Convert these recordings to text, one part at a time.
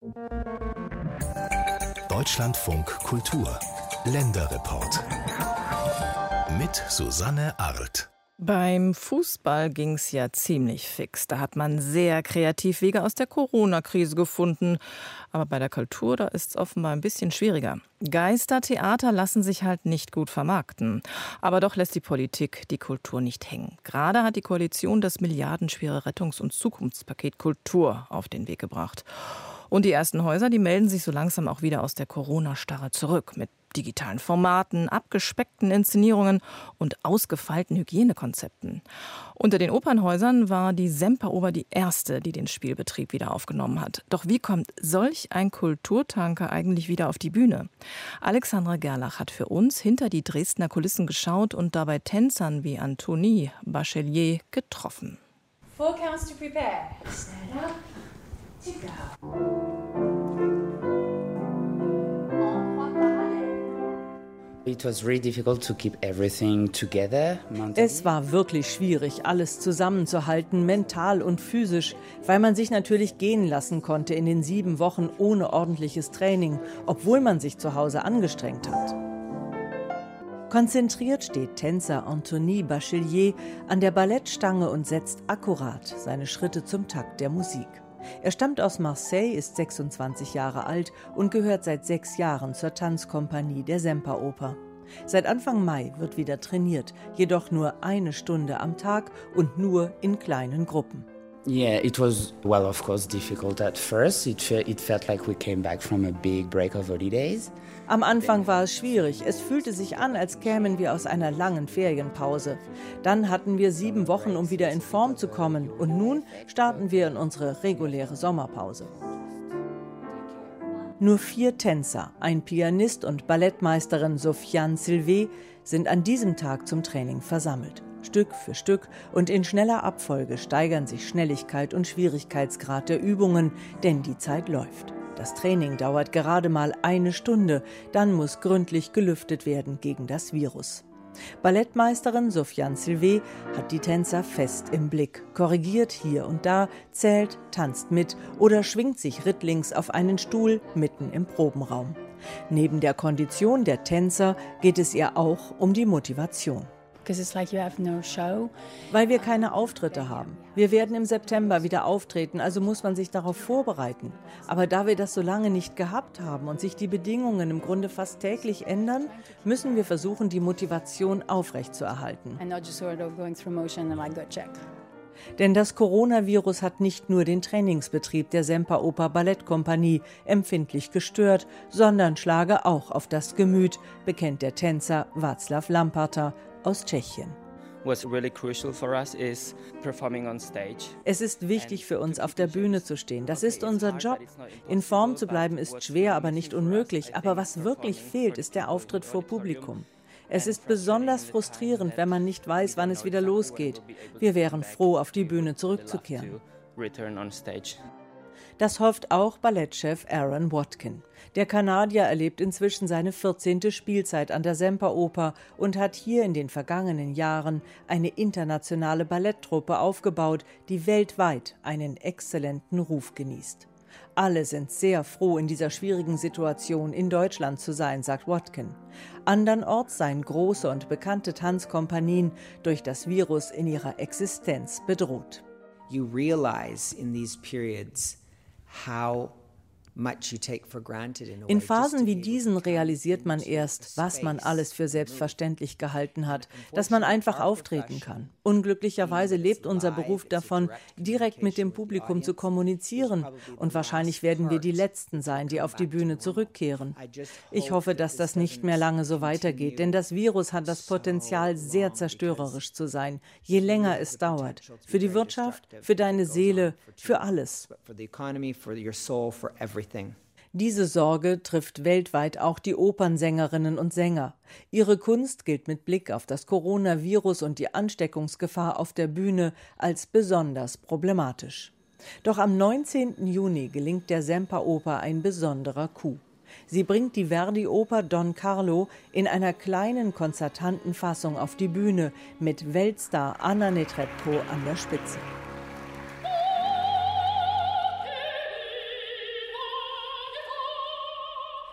Deutschlandfunk Kultur Länderreport mit Susanne Arlt. Beim Fußball ging's ja ziemlich fix. Da hat man sehr kreativ Wege aus der Corona-Krise gefunden. Aber bei der Kultur, da ist's offenbar ein bisschen schwieriger. Geistertheater lassen sich halt nicht gut vermarkten. Aber doch lässt die Politik die Kultur nicht hängen. Gerade hat die Koalition das milliardenschwere Rettungs- und Zukunftspaket Kultur auf den Weg gebracht. Und die ersten Häuser, die melden sich so langsam auch wieder aus der Corona-Starre zurück. Mit digitalen Formaten, abgespeckten Inszenierungen und ausgefeilten Hygienekonzepten. Unter den Opernhäusern war die Semperoper die erste, die den Spielbetrieb wieder aufgenommen hat. Doch wie kommt solch ein Kulturtanker eigentlich wieder auf die Bühne? Alexandra Gerlach hat für uns hinter die Dresdner Kulissen geschaut und dabei Tänzern wie Antonie Bachelier getroffen. 4 counts to prepare. Stand up, to go. Es war wirklich schwierig, alles zusammenzuhalten, mental und physisch, weil man sich natürlich gehen lassen konnte in den 7 Wochen ohne ordentliches Training, obwohl man sich zu Hause angestrengt hat. Konzentriert steht Tänzer Antonie Bachelier an der Ballettstange und setzt akkurat seine Schritte zum Takt der Musik. Er stammt aus Marseille, ist 26 Jahre alt und gehört seit 6 Jahren zur Tanzkompanie der Semperoper. Seit Anfang Mai wird wieder trainiert, jedoch nur 1 Stunde am Tag und nur in kleinen Gruppen. Yeah, it was, well, of course, difficult at first. It felt like we came back from a big break of holidays. Am Anfang war es schwierig. Es fühlte sich an, als kämen wir aus einer langen Ferienpause. Dann hatten wir 7 Wochen, um wieder in Form zu kommen. Und nun starten wir in unsere reguläre Sommerpause. Nur 4 Tänzer, ein Pianist und Ballettmeisterin Sofiane Sylvé sind an diesem Tag zum Training versammelt. Stück für Stück und in schneller Abfolge steigern sich Schnelligkeit und Schwierigkeitsgrad der Übungen, denn die Zeit läuft. Das Training dauert gerade mal 1 Stunde, dann muss gründlich gelüftet werden gegen das Virus. Ballettmeisterin Sofiane Sylvé hat die Tänzer fest im Blick, korrigiert hier und da, zählt, tanzt mit oder schwingt sich rittlings auf einen Stuhl mitten im Probenraum. Neben der Kondition der Tänzer geht es ihr auch um die Motivation. Weil wir keine Auftritte haben. Wir werden im September wieder auftreten, also muss man sich darauf vorbereiten. Aber da wir das so lange nicht gehabt haben und sich die Bedingungen im Grunde fast täglich ändern, müssen wir versuchen, die Motivation aufrechtzuerhalten. Denn das Coronavirus hat nicht nur den Trainingsbetrieb der Semperoper Ballettkompanie empfindlich gestört, sondern schlage auch auf das Gemüt, bekennt der Tänzer Václav Lamparta aus Tschechien. Es ist wichtig für uns, auf der Bühne zu stehen. Das ist unser Job. In Form zu bleiben ist schwer, aber nicht unmöglich. Aber was wirklich fehlt, ist der Auftritt vor Publikum. Es ist besonders frustrierend, wenn man nicht weiß, wann es wieder losgeht. Wir wären froh, auf die Bühne zurückzukehren. Das hofft auch Ballettchef Aaron Watkin. Der Kanadier erlebt inzwischen seine 14. Spielzeit an der Semperoper und hat hier in den vergangenen Jahren eine internationale Balletttruppe aufgebaut, die weltweit einen exzellenten Ruf genießt. Alle sind sehr froh, in dieser schwierigen Situation in Deutschland zu sein, sagt Watkin. Andernorts seien große und bekannte Tanzkompanien durch das Virus in ihrer Existenz bedroht. You realize in these periods how in Phasen wie diesen realisiert man erst, was man alles für selbstverständlich gehalten hat, dass man einfach auftreten kann. Unglücklicherweise lebt unser Beruf davon, direkt mit dem Publikum zu kommunizieren. Und wahrscheinlich werden wir die Letzten sein, die auf die Bühne zurückkehren. Ich hoffe, dass das nicht mehr lange so weitergeht, denn das Virus hat das Potenzial, sehr zerstörerisch zu sein, je länger es dauert. Für die Wirtschaft, für deine Seele, für alles. Diese Sorge trifft weltweit auch die Opernsängerinnen und Sänger. Ihre Kunst gilt mit Blick auf das Coronavirus und die Ansteckungsgefahr auf der Bühne als besonders problematisch. Doch am 19. Juni gelingt der Semperoper ein besonderer Coup. Sie bringt die Verdi-Oper Don Carlo in einer kleinen, konzertanten Fassung auf die Bühne mit Weltstar Anna Netrebko an der Spitze.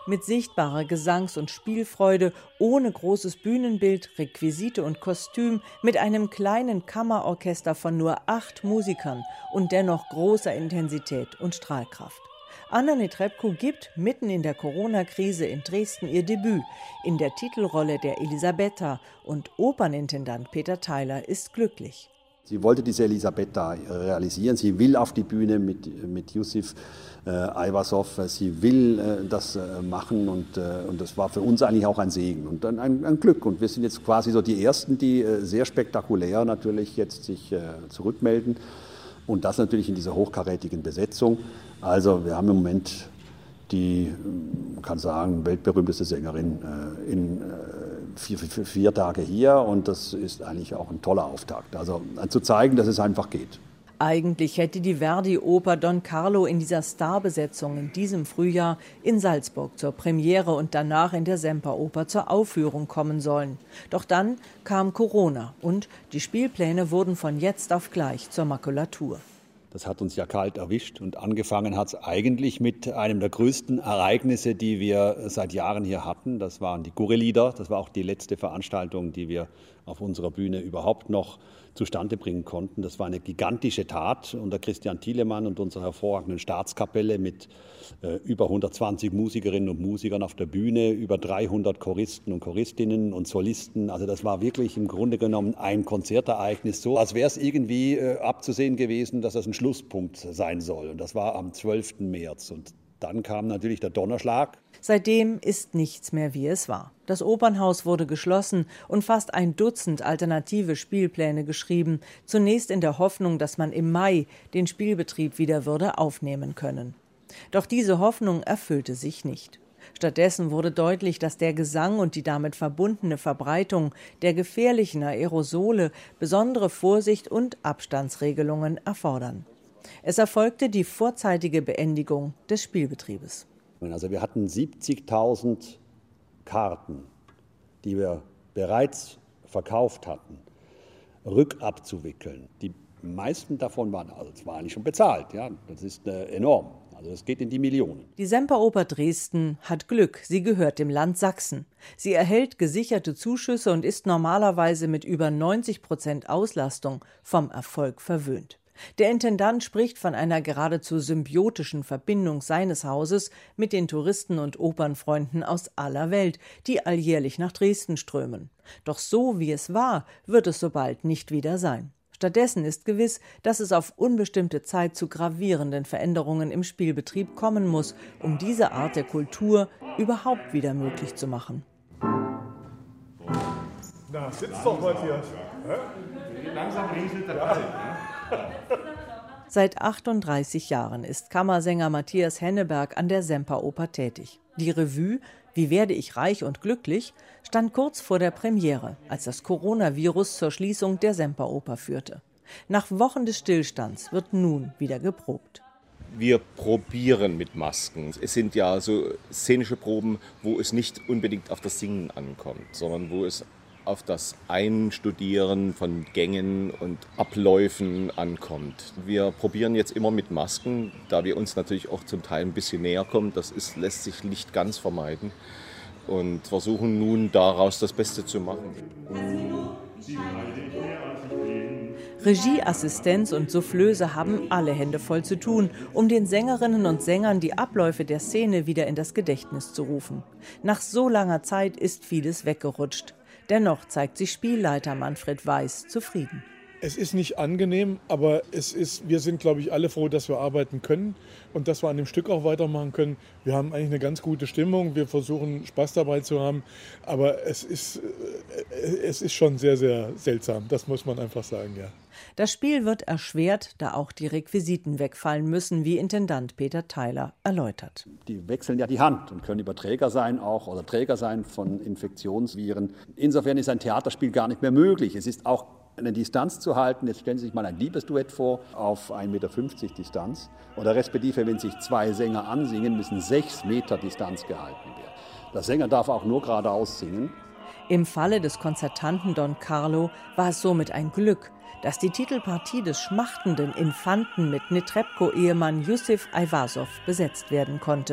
mit sichtbarer Gesangs- und Spielfreude, ohne großes Bühnenbild, Requisite und Kostüm, mit einem kleinen Kammerorchester von nur 8 Musikern und dennoch großer Intensität und Strahlkraft. Anna Netrebko gibt mitten in der Corona-Krise in Dresden ihr Debüt in der Titelrolle der Elisabetta und Opernintendant Peter Theiler ist glücklich. Sie wollte diese Elisabetta realisieren. Sie will auf die Bühne mit Yusif Ayvazow. Sie will das machen und das war für uns eigentlich auch ein Segen und ein Glück. Und wir sind jetzt quasi so die Ersten, die sehr spektakulär natürlich jetzt sich zurückmelden. Und das natürlich in dieser hochkarätigen Besetzung. Also wir haben im Moment die, man kann sagen, weltberühmteste Sängerin in 4 Tage hier. Und das ist eigentlich auch ein toller Auftakt. Also zu zeigen, dass es einfach geht. Eigentlich hätte die Verdi-Oper Don Carlo in dieser Starbesetzung in diesem Frühjahr in Salzburg zur Premiere und danach in der Semperoper zur Aufführung kommen sollen. Doch dann kam Corona und die Spielpläne wurden von jetzt auf gleich zur Makulatur. Das hat uns ja kalt erwischt und angefangen hat es eigentlich mit einem der größten Ereignisse, die wir seit Jahren hier hatten. Das waren die Gurre-Lieder. Das war auch die letzte Veranstaltung, die wir auf unserer Bühne überhaupt noch zustande bringen konnten. Das war eine gigantische Tat unter Christian Thielemann und unserer hervorragenden Staatskapelle mit über 120 Musikerinnen und Musikern auf der Bühne, über 300 Choristen und Choristinnen und Solisten. Also das war wirklich im Grunde genommen ein Konzertereignis, so als wäre es irgendwie abzusehen gewesen, dass das ein Schlusspunkt sein soll. Und das war am 12. März. Und dann kam natürlich der Donnerschlag. Seitdem ist nichts mehr, wie es war. Das Opernhaus wurde geschlossen und fast ein Dutzend alternative Spielpläne geschrieben, zunächst in der Hoffnung, dass man im Mai den Spielbetrieb wieder würde aufnehmen können. Doch diese Hoffnung erfüllte sich nicht. Stattdessen wurde deutlich, dass der Gesang und die damit verbundene Verbreitung der gefährlichen Aerosole besondere Vorsicht und Abstandsregelungen erfordern. Es erfolgte die vorzeitige Beendigung des Spielbetriebes. Also wir hatten 70.000 Karten, die wir bereits verkauft hatten, rückabzuwickeln. Die meisten davon waren eigentlich schon bezahlt. Ja, das ist enorm. Also es geht in die Millionen. Die Semperoper Dresden hat Glück. Sie gehört dem Land Sachsen. Sie erhält gesicherte Zuschüsse und ist normalerweise mit über 90% Auslastung vom Erfolg verwöhnt. Der Intendant spricht von einer geradezu symbiotischen Verbindung seines Hauses mit den Touristen und Opernfreunden aus aller Welt, die alljährlich nach Dresden strömen. Doch so wie es war, wird es so bald nicht wieder sein. Stattdessen ist gewiss, dass es auf unbestimmte Zeit zu gravierenden Veränderungen im Spielbetrieb kommen muss, um diese Art der Kultur überhaupt wieder möglich zu machen. Na, sitz doch mal hier. Langsam rieselt der Kalt. Seit 38 Jahren ist Kammersänger Matthias Henneberg an der Semperoper tätig. Die Revue »Wie werde ich reich und glücklich« stand kurz vor der Premiere, als das Coronavirus zur Schließung der Semperoper führte. Nach Wochen des Stillstands wird nun wieder geprobt. Wir probieren mit Masken. Es sind ja so szenische Proben, wo es nicht unbedingt auf das Singen ankommt, sondern wo es auf das Einstudieren von Gängen und Abläufen ankommt. Wir probieren jetzt immer mit Masken, da wir uns natürlich auch zum Teil ein bisschen näher kommen. Das lässt sich nicht ganz vermeiden und versuchen nun daraus das Beste zu machen. Regie, Assistenz und Soufflöse haben alle Hände voll zu tun, um den Sängerinnen und Sängern die Abläufe der Szene wieder in das Gedächtnis zu rufen. Nach so langer Zeit ist vieles weggerutscht. Dennoch zeigt sich Spielleiter Manfred Weiß zufrieden. Es ist nicht angenehm, aber wir sind, glaube ich, alle froh, dass wir arbeiten können und dass wir an dem Stück auch weitermachen können. Wir haben eigentlich eine ganz gute Stimmung, wir versuchen Spaß dabei zu haben, aber es ist schon sehr, sehr seltsam, das muss man einfach sagen, ja. Das Spiel wird erschwert, da auch die Requisiten wegfallen müssen, wie Intendant Peter Theiler erläutert. Die wechseln ja die Hand und können Überträger sein auch oder Träger sein von Infektionsviren. Insofern ist ein Theaterspiel gar nicht mehr möglich. Es ist auch eine Distanz zu halten. Jetzt stellen Sie sich mal ein Liebesduett vor auf 1,50 Meter Distanz. Oder respektive, wenn sich 2 Sänger ansingen, müssen 6 Meter Distanz gehalten werden. Der Sänger darf auch nur geradeaus singen. Im Falle des Konzertanten Don Carlo war es somit ein Glück, dass die Titelpartie des schmachtenden Infanten mit Netrebko-Ehemann Yusif Ayvazow besetzt werden konnte.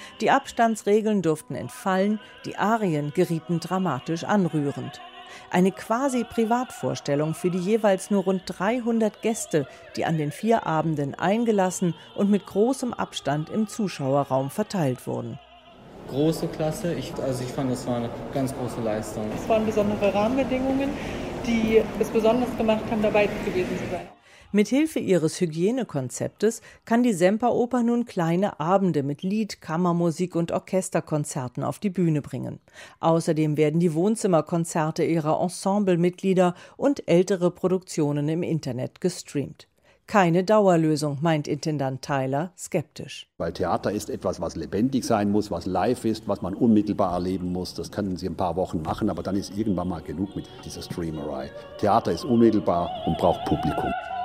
Die Abstandsregeln durften entfallen, die Arien gerieten dramatisch anrührend. Eine quasi Privatvorstellung für die jeweils nur rund 300 Gäste, die an den 4 Abenden eingelassen und mit großem Abstand im Zuschauerraum verteilt wurden. Große Klasse, ich fand, das war eine ganz große Leistung. Es waren besondere Rahmenbedingungen, die es besonders gemacht haben, dabei gewesen zu sein. Mithilfe ihres Hygienekonzeptes kann die Semperoper nun kleine Abende mit Lied, Kammermusik und Orchesterkonzerten auf die Bühne bringen. Außerdem werden die Wohnzimmerkonzerte ihrer Ensemblemitglieder und ältere Produktionen im Internet gestreamt. Keine Dauerlösung, meint Intendant Tyler skeptisch. Weil Theater ist etwas, was lebendig sein muss, was live ist, was man unmittelbar erleben muss. Das können Sie ein paar Wochen machen, aber dann ist irgendwann mal genug mit dieser Streamerei. Theater ist unmittelbar und braucht Publikum.